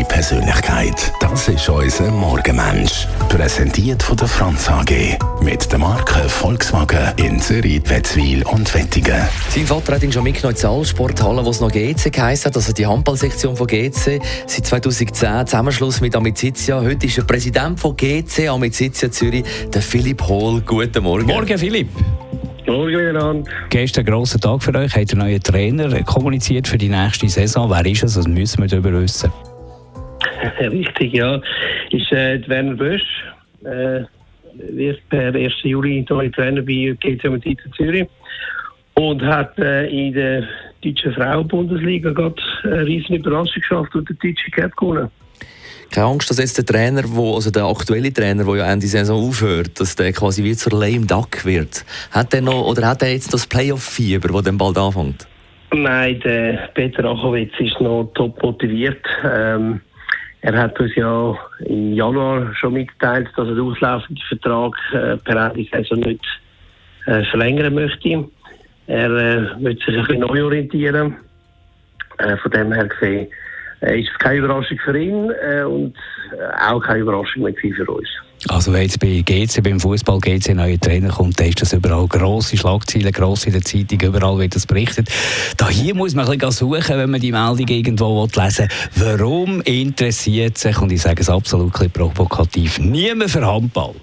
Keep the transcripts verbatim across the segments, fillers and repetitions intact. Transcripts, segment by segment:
Ihre Persönlichkeit. Das ist unser Morgenmensch. Präsentiert von der Franz A G. Mit der Marke Volkswagen in Zürich, Wetzwil und Wettingen. Sein Vater hat ihn schon mitgenommen in die Saalsporthalle, wo es noch G C geheißen hat, also die Handballsektion von G C. Seit zweitausendzehn Zusammenschluss mit Amicizia. Heute ist er Präsident von G C Amicizia Zürich, der Philipp Hohl. Guten Morgen. Morgen, Philipp. Morgen miteinander. Gestern ein grosser Tag für euch. Habt ihr einen neuen Trainer kommuniziert für die nächste Saison? Wer ist es? Das müssen wir darüber wissen. Richtig, ja. Ist äh, Werner Bösch. Äh, wird per ersten Juli neuer Trainer bei G C Amicizia Zürich. Und hat äh, in der deutschen Frauen-Bundesliga gerade eine riesen Überraschung geschafft und den deutschen Cup gewonnen. Keine Angst, dass jetzt der Trainer, wo, also der aktuelle Trainer, der ja Ende Saison aufhört, dass der quasi wie zur lame duck wird. Hat der noch, oder hat er jetzt das Playoff-Fieber, das dann bald anfängt? Nein, der Peter Achowitz ist noch top motiviert. Ähm, er hat uns ja im Januar schon mitgeteilt, dass er den auslaufenden Vertrag äh, per Ende Saison nicht äh, verlängern möchte. Er äh, möchte sich ein bisschen neu orientieren. Äh, von dem her gesehen äh, ist es keine Überraschung für ihn äh, und äh, auch keine Überraschung mehr für uns. Also wenn jetzt bei G C, beim Fußball G C ein neuer Trainer kommt, dann ist das überall grosse Schlagzeilen, gross in der Zeitung, überall wird das berichtet. Da hier muss man ein bisschen suchen, wenn man die Meldung irgendwo lesen will. Warum interessiert sich, und ich sage es absolut provokativ, niemand für Handball?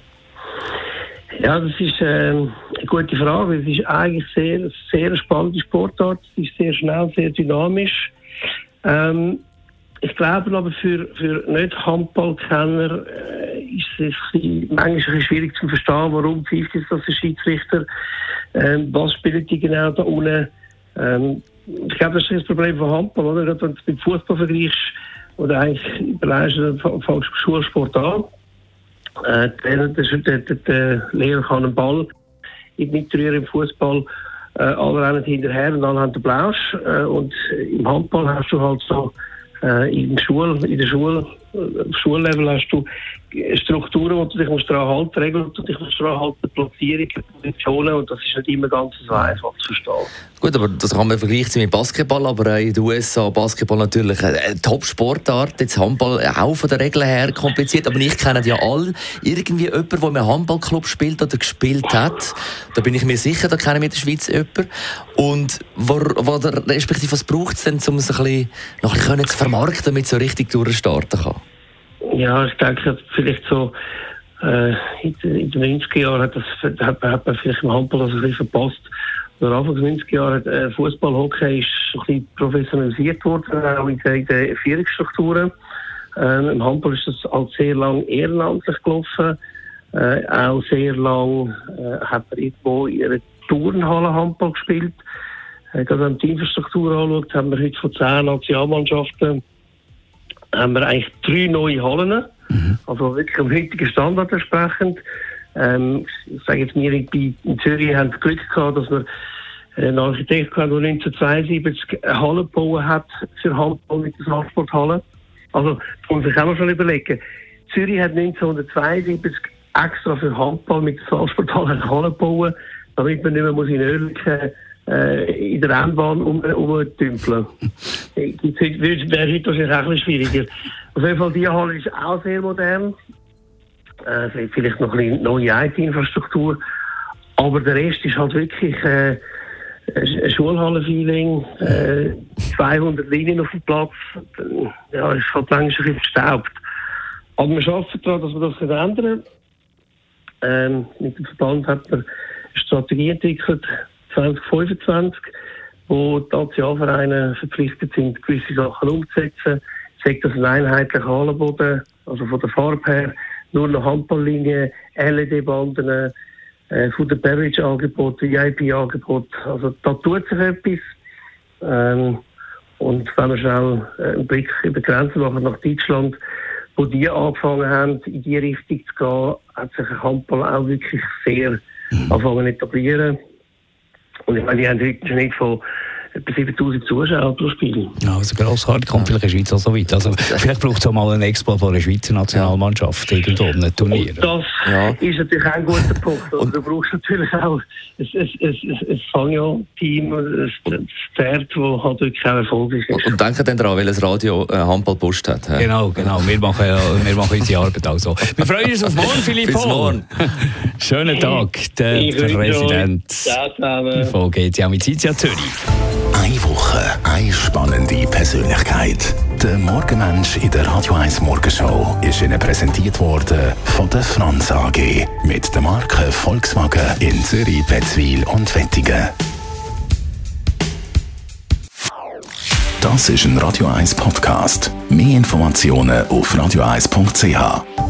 Ja, das ist äh, eine gute Frage. Es ist eigentlich sehr, sehr spannende Sportart. Es ist sehr schnell, sehr dynamisch. Ähm, ich glaube aber für, für Nicht-Handballkenner äh, ist es ein manchmal ein bisschen schwierig zu verstehen, warum pfeift jetzt das der Schiedsrichter, ähm, was spielt die genau da unten. Ähm, ich glaube, das ist das Problem von Handball, oder? Wenn du es mit Fußball vergleichst oder eigentlich überlegst, dann fängst du Schulsport an. Äh, der, der, der, der Lehrer kann einen Ball mitrühren im Fußball, äh, alle rennen hinterher und alle haben den Blausch. Äh, und im Handball hast du halt so äh, in, Schule, in der Schule, auf Schullevel hast du Strukturen, wo du dich musst daran halten, Regeln, wo du dich musst daran halten, Platzierungen, Positionen, und das ist nicht immer ganz so einfach zu verstehen. Gut, aber das kann man vergleichen mit Basketball, aber in den U S A Basketball natürlich eine Top-Sportart, jetzt Handball auch von den Regeln her kompliziert, aber ich kenne ja alle irgendwie jemanden, der im Handballclub spielt oder gespielt hat, da bin ich mir sicher, da kennen wir in der Schweiz jemanden, und wo, wo der, respektive was braucht es denn, um es ein bisschen, noch ein bisschen zu vermarkten, damit es so richtig durchstarten kann? Ja, ich denke, vielleicht so äh, in, in den neunziger Jahren hat, das, hat, hat man vielleicht im Handball das ein bisschen verpasst. Oder Anfang der neunziger Jahre hat äh, Fußball, Hockey ist ein bisschen professionalisiert worden, auch in den, in den Führungsstrukturen. Ähm, Im Handball ist das halt sehr lang ehrenamtlich gelaufen. Äh, auch sehr lang äh, hat man irgendwo in einer Turnhalle Handball gespielt. Äh, gerade wenn man die Infrastruktur anschaut, haben wir heute von zehn Nationalmannschaften haben wir eigentlich drei neue Hallen, mhm. also wirklich am heutigen Standard entsprechend. Ähm, ich sage jetzt, wir in, in Zürich haben das Glück gehabt, dass wir einen Architekt hatten, der neunzehnhundertzweiundsiebzig eine Halle gebaut hat für Handball mit der Saalsporthalle. Also, das muss man sich auch mal schon überlegen. Zürich hat neunzehnhundertzweiundsiebzig extra für Handball mit der Saalsporthalle eine Halle gebaut, damit man nicht mehr muss in Oerlikon äh, in der Rennbahn umtümpeln. Das wäre heute wahrscheinlich auch ein bisschen schwieriger. Auf jeden Fall, die Halle ist auch sehr modern. Äh, vielleicht noch ein bisschen neue I T-Infrastruktur. Aber der Rest ist halt wirklich äh, ein Schulhallen-Feeling, äh, zweihundert Linien auf dem Platz. Ja, ist halt manchmal ein bisschen verstaubt. Aber wir arbeiten daran, dass wir das ändern. Ähm, mit dem Verband hat man eine Strategie entwickelt, zwanzig fünfundzwanzig, wo die Nationalvereine verpflichtet sind, gewisse Sachen umzusetzen. Sagt das ein einheitlicher Hallenboden, also von der Farbe her, nur noch Handballlinien, L E D-Banden, äh, von der Beverage-Angebot, V I P-Angebot. Also da tut sich etwas. Ähm, und wenn wir schnell einen Blick über die Grenzen machen nach Deutschland, wo die angefangen haben, in die Richtung zu gehen, hat sich ein Handball auch wirklich sehr angefangen zu etablieren. Und ich meine, die haben heute nicht von etwa siebentausend Zuschauer pro Spiel. Ja, also Grosshard kommt vielleicht in der Schweiz auch so weit. Also, vielleicht braucht es auch mal einen Expo von der Schweizer Nationalmannschaft irgendwo, ein Turnier. Und das ja. ist natürlich auch ein guter Punkt. Also, du brauchst natürlich auch ein, ein, ein, ein Fangio-Team, ein Pferd, das halt wirklich auch erfolgreich ist. Und denken dann daran, weil das Radio äh, Handball-Post hat. He? Genau, genau. Wir machen, ja, wir machen unsere Arbeit auch so. Wir freuen uns auf morgen, Philipp Hohl. Schönen Tag, der ich Präsident von G C Amicizia Zürich. Eine Woche, eine spannende Persönlichkeit. Der Morgenmensch in der Radio eins Morgenshow ist Ihnen präsentiert worden von der Franz A G mit der Marke Volkswagen in Zürich, Wetzwil und Wettingen. Das ist ein Radio eins Podcast. Mehr Informationen auf radio eins punkt c h.